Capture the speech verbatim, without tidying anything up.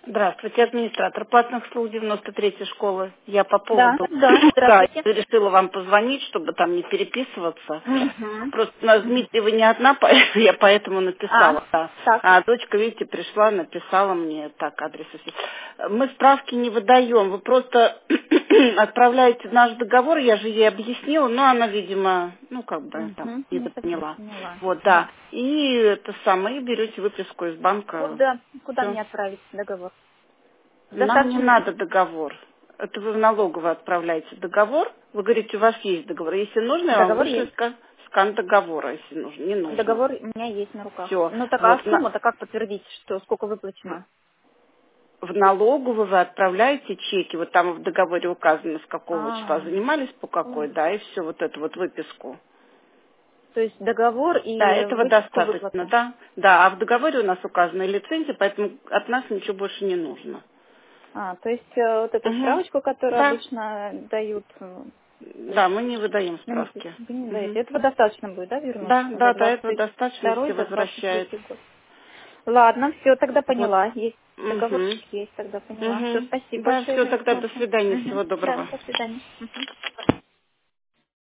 Здравствуйте, администратор платных услуг девяносто третьей школы. Я по Да, поводу, да, да, здравствуйте. решила вам позвонить, чтобы там не переписываться. Мгм. Просто у нас Дмитриева не одна, по- я поэтому А, написала. Да. так. А дочка, видите, пришла, написала мне так адрес. и всё. Мы справки не выдаем, вы просто отправляете наш договор, я же ей объяснила, но она, видимо, ну как бы там Угу. Не совсем недопоняла. поняла. Вот, Да. да. И это самое, и берете выписку из банка. Куда, куда Все. мне отправить договор? Нам не Достаточно надо договор. Это вы в налоговую отправляете договор. Вы говорите, у вас есть договор. Если нужно, я вам договор вышлю есть. ска- скан договора, если нужно. Не нужно. Договор у меня есть на руках. Все. Ну так а Вот на- сумма-то как подтвердить, что сколько выплачено? в налоговую вы отправляете чеки. Вот там в договоре указано, с какого числа А, занимались, по какой, ой. да, и все вот эту вот выписку. То есть договор Да, и этого выписку достаточно, выплаты. да. Да, а в договоре у нас указана лицензия, поэтому от нас ничего больше не нужно. А, то есть э, вот эту Угу. справочку, которую Да. обычно дают, э, то Да, есть мы не выдаем вы не, справки. вы не даете. Мгм. Этого достаточно будет, да, вернуть Да, за да, до этого двадцать достаточно, второй, если за двадцать возвращает. третий год? Ладно, все, тогда Вот. поняла. Есть Угу. договорчик, есть, тогда поняла. Все, Угу. спасибо Да, большое все, за тогда до информацию. свидания, Мгм. всего Да, доброго. до свидания. Мгм.